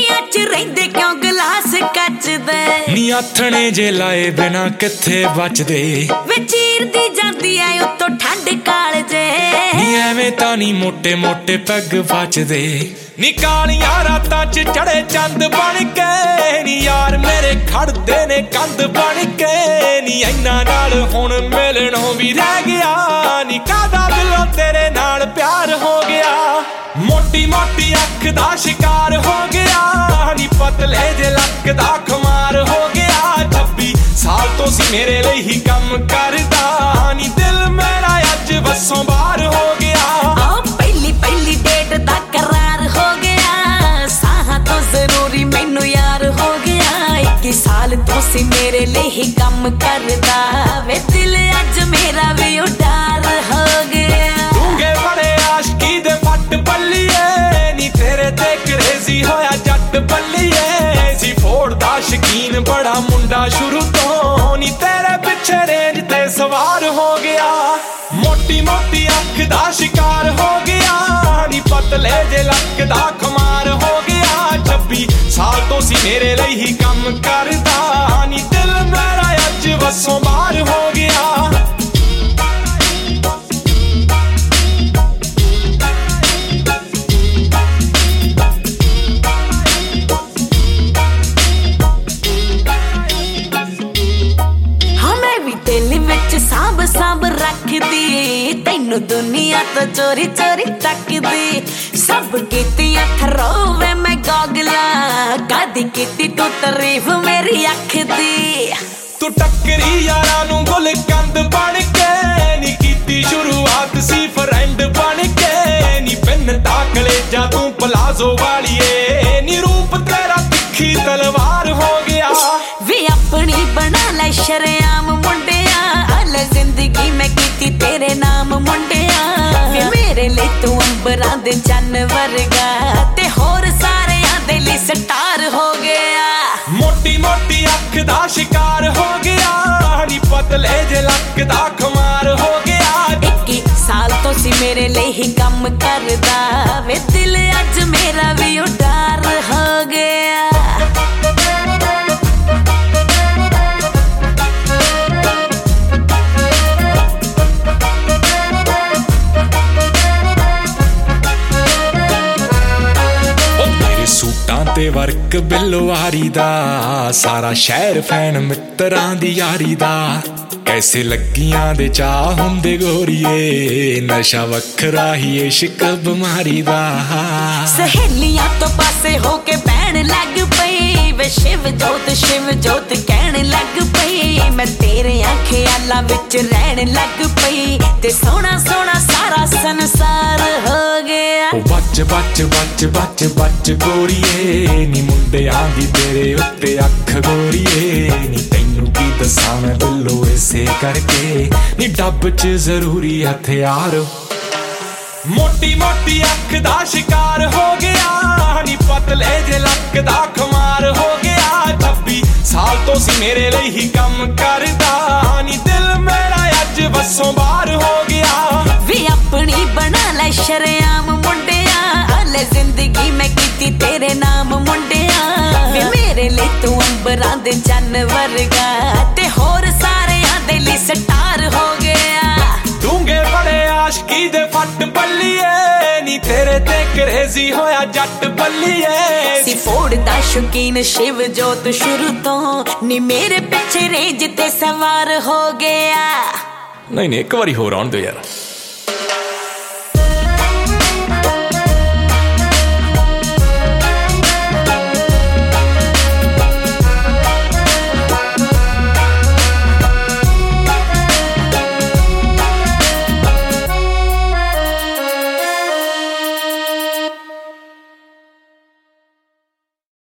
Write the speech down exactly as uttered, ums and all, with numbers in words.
ਪੇਟੀਆਂ ਚ ਰਹਿੰਦੇ ਕਿਉਂ ਗਲਾਸ ਕੱਚ ਦੇ ਨੀ ਆਥਣੇ ਜੇ ਲਾਏ ਬਿਨਾ ਕਿੱਥੇ ਬਚਦੇ ਵੇ ਚੀਰਦੀ ਜਾਂਦੀ ਐ ਉੱਤੋਂ ਠੰਡ ਕਾਲ ਜੇ ਨੀ ਐਵੇਂ ਤਾਂ ਨੀ ਮੋਟੇ ਮੋਟੇ ਪੈਗ ਬਚਦੇ ਨੀ ਕਾਲੀਆਂ ਰਾਤਾਂ ਚ ਚੜੇ ਚੰਦ ਬਣ ਕੇ ਨੀ ਯਾਰ ਮੇਰੇ ਖੜਦੇ ਨੇ ਕੰਧ ਬਣ ਕੇ ਨੀ ਇੰਨਾ ਨਾਲ ਹੁਣ ਮਿਲਣੋਂ ਵੀ ਰਹਿ ਗਿਆ ਨੀ ਕਾਹਦਾ ਦਿਲੋਂ ਤੇਰੇ ਨਾਲ ਪਿਆਰ ਹੋ ਗਿਆ ਮੋਟੀ ਮੋਟੀ ਅੱਖ ਦਾ ਸ਼ਿਕਾਰ ਹੋ ਗਿਆ ਨੀ ਪਤਲੇ ਜੇ ਲੱਕ ਦਾ ਖਮਾਰ ਹੋ ਗਿਆ ਛੱਬੀ ਸਾਲ ਤੋਂ ਸੀ ਮੇਰੇ ਲਈ ਹੀ ਕੰਮ ਕਰਦਾ ਨੀ ਦਿਲ ਮੇਰਾ ਅੱਜ ਵੱਸੋਂ ਬਾਹਰ ਹੋ ਗਿਆ ਆ ਪਹਿਲੀ ਪਹਿਲੀ ਡੇਟ ਦਾ ਕਰਾਰ ਹੋ ਗਿਆ ਸਾਹਾਂ ਤੋਂ ਜ਼ਰੂਰੀ ਮੈਨੂੰ ਯਾਰ ਹੋ ਗਿਆ ਇੱਕੀ ਸਾਲ ਤੋਂ ਸੀ ਮੇਰੇ ਲਈ ਹੀ ਕੰਮ ਕਰਦਾ ਵੇ ਦਿਲ ਅੱਜ ਮੇਰਾ ਵੀ ਉਡਾਰ ਹੋ ਗਿਆ ਡੂੰਘੇ ਬੜੇ ਆਸ਼ਕੀ ਦੇ ਫੱਟ ਬੱਲੀਏ ਨੀ ਤੇਰੇ ਤੇ ਕਰੇਜ਼ੀ ਹੋਇਆ ਜੱਟ ਬੱਲੀਏ ਸੀ ਫੋੜ ਦਾ ਸ਼ਕੀਨ ਬੜਾ ਮੁੰਡਾ ਸ਼ੁਰੂ ਤੋਂ ਨੀ ਤੇਰੇ ਪਿੱਛੇ ਰੇਂਜ ਤੇ ਸਵਾਰ ਹੋ ਗਿਆ ਮੋਟੀ ਮੋਟੀ ਅੱਖ ਦਾ ਸ਼ਿਕਾਰ ਹੋ ਗਿਆ ਨੀ ਪਤਲੇ ਜੇ ਲੱਕ ਦਾ ਖਮਾਰ ਹੋ ਗਿਆ ਛੱਬੀ ਸਾਲ ਤੋਂ ਸੀ ਮੇਰੇ ਲਈ ਹੀ ਕੰਮ ਕਰਦਾ ਨੀ ਦਿਲ ਮੇਰਾ ਅੱਜ ਵੱਸੋਂ ਬਾਹਰ ਹੋ ਗਿਆ ਸਾਂਭ ਸਾਂਭ ਰੱਖਦੀ ਤੈਨੂੰ ਦੁਨੀਆ ਤੋਂ ਚੋਰੀ ਚੋਰੀ ਤੱਕਦੀ ਸਭ ਕੀਤੀਆਂ ਥਰੋਵੇ ਮੈਂ ਗੋਗਲਾ ਕਦੀ ਕੀਤੀ ਤੂੰ ਤਾਰੀਫ ਮੇਰੀ ਅੱਖ ਦੀ ਤੂੰ ਟੱਕਰੀ ਯਾਰਾਂ ਨੂੰ ਗੁਲ ਕੰਦ ਬਣ ਕੇ ਨੀ ਕੀਤੀ ਸ਼ੁਰੂਆਤ ਸੀ ਫਰੈਂਡ ਬਣ ਕੇ ਨੀ ਪਿੰਨ ਦਾ ਕਲੇਜਾ ਤੂੰ ਪਲਾਜ਼ੋ ਵਾਲੀਏ ਨੀ ਰੂਪ ਤੇਰਾ ਤਿੱਖੀ ਤਲਵਾਰ ਹੋ ਗਿਆ ਵੀ ਆਪਣੀ ਬਣਾ ਲੈ ਸ਼ਰੇਆਮ ਮੁੰਡਿਆ ਅਲ ਜ਼ਿੰਦਗੀ ਮੈਂ ਕੀਤੀ ਤੇਰੇ ਨਾਮ ਮੁੰਡਿਆ ਵੇ ਮੇਰੇ ਲਈ ਤੂੰ ਅੰਬਰਾਂ ਦੇ ਚੰਨ ਵਰਗਾ ਤੇ ਹੋਰ ਸਾਰਿਆਂ ਦੇ ਲਈ ਸਟਾਰ ਹੋ ਗਿਆ ਮੋਟੀ ਮੋਟੀ ਅੱਖ ਦਾ ਸ਼ਿਕਾਰ ਹੋ ਗਿਆ ਨੀ ਪਤਲੇ ਜੇ ਲੱਕ ਦਾ ਖਮਾਰ ਹੋ ਗਿਆ ਇੱਕੀ ਸਾਲ ਤੋਂ ਸੀ ਮੇਰੇ ਲਈ ਹੀ ਕੰਮ ਕਰਦਾ ਵੇ ਦਿਲ ਅੱਜ ਮੇਰਾ ਵੀ ਉਡਾਰ ਹੋ ਗਿਆ ਤੇ ਵਰਕ ਬਿੱਲਵਾਰੀ ਦਾ ਸਾਰਾ ਸ਼ਹਿਰ ਫੈਨ ਮਿੱਤਰਾਂ ਦੀ ਯਾਰੀ ਦਾ ਕੈਸੇ ਲੱਗੀਆਂ ਦੇ ਚਾਹ ਹੁੰਦੇ ਗੋਰੀਏ ਨਸ਼ਾ ਵੱਖਰਾ ਹੀ ਇਸ਼ਕ ਬਿਮਾਰੀ ਦਾ ਸਹੇਲੀਆਂ ਤੋਂ ਪਾਸੇ ਹੋ ਕੇ ਬਹਿਣ ਲੱਗ ਪਈ ਵੇ ਸ਼ਿਵ ਜੋਤ ਸ਼ਿਵ ਜੋਤ ਕਹਿਣ ਲੱਗ ਪਈ ਮੈਂ ਤੇਰੇ ਖਿਆਲਾਂ ਵਿੱਚ ਰਹਿਣ ਲੱਗ ਪਈ ਤੇ ਸੋਹਣਾ ਸੋਹਣਾ ਸਾਰਾ ਸੰਸਾਰ ਹੋ ਗਿਆ ਉਹ ਬੱਚ ਬੱਚ ਬੱਚ ਬੱਚ ਬੱਚ ਗੋਰੀਏ ਨੀ ਮੁੰਡਿਆਂ ਦੀ ਤੇਰੇ ਉੱਤੇ ਅੱਖ ਗੋਰੀਏ ਨੀ ਤੈਨੂੰ ਕੀ ਦੱਸਾਂ ਮੈਂ ਬਿੱਲੋ ਇਸੇ ਕਰਕੇ ਨੀ ਡੱਬ ਚ ਜ਼ਰੂਰੀ ਹਥਿਆਰ ਮੋਟੀ ਮੋਟੀ ਅੱਖ ਦਾ ਸ਼ਿਕਾਰ ਹੋ ਗਿਆ ਨੀ ਪਤਲੇ ਜੇ ਲੱਕ ਦਾ ਖਮਾਰ ਹੋ ਗਿਆ ਛੱਬੀ ਸਾਲ ਤੋਂ ਸੀ ਮੇਰੇ ਲਈ ਹੀ ਕੰਮ ਕਰਦਾ ਨੀ ਦਿਲ ਮੇਰਾ ਅੱਜ ਵੱਸੋਂ ਬਾਹਰ ਹੋ ਗਿਆ ਵੀ ਆਪਣੀ ਬਣਾ ਲੈ ਸ਼ਰੇਆਮ ਮੁੰਡਿਆ ਅਲ ਜ਼ਿੰਦਗੀ ਮੈਂ ਕੀਤੀ ਤੇਰੇ ਨਾਮ ਮੁੰਡਿਆ ਵੇ ਮੇਰੇ ਲਈ ਤੂੰ ਅੰਬਰਾਂ ਦੇ ਚੰਨ ਵਰਗਾ ਤੇ ਹੋਰ ਸਾਰਿਆਂ ਦੇ ਲਈ ਸਟਾਰ ਹੋ ਗਿਆ ਡੂੰਘੇ ਬੜੇ ਆਸ਼ਕੀ ਦੇ ਫੱਟ ਬੱਲੀਏ ਨੀ ਤੇਰੇ ਤੇ ਕਰੇਜ਼ੀ ਹੋਇਆ ਜੱਟ ਬੱਲੀਏ ਸੀ ਫੋੜ ਦਾ ਸ਼ੌਕੀਨ ਸ਼ਿਵ ਜੋਤ ਸ਼ੁਰੂ ਤੋਂ ਨੀ ਮੇਰੇ ਪਿੱਛੇ ਰੇਂਜ ਤੇ ਸਵਾਰ ਹੋ ਗਿਆ ਨਹੀਂ ਨਹੀਂ ਇੱਕ ਵਾਰੀ ਹੋਰ ਆਉਣ ਦਿਓ ਯਾਰ